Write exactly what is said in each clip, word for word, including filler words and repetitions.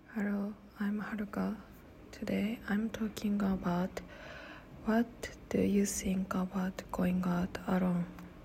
Hello, I'm Haruka. Today I'm talking about what do you think about going out alone?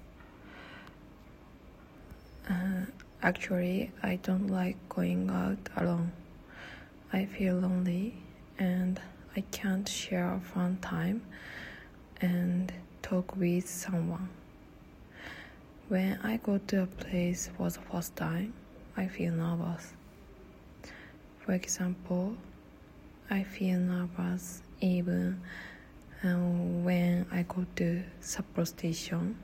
Uh, actually, I don't like going out alone. I feel lonely and I can't share a fun time and talk with someone. When I go to a place for the first time, I feel nervous. For example, I feel nervous even uh, when I go to Sapporo Station.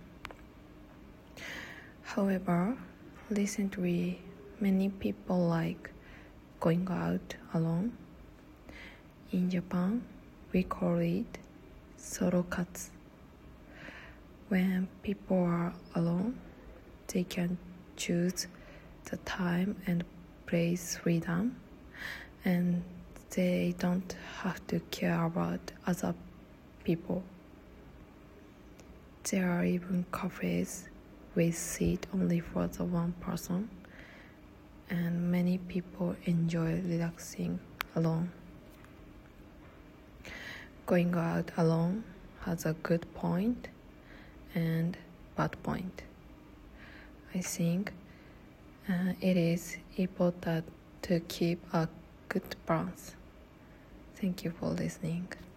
However, recently many people like going out alone. In Japan, we call it sorokatsu. When people are alone, they can choose the time and place freedom, and they don't have to care about other people. There are even cafes with seat only for the one person, and many people enjoy relaxing alone. Going out alone has a good point and bad point. I think uh, it is important to keep a good balance. Thank you for listening.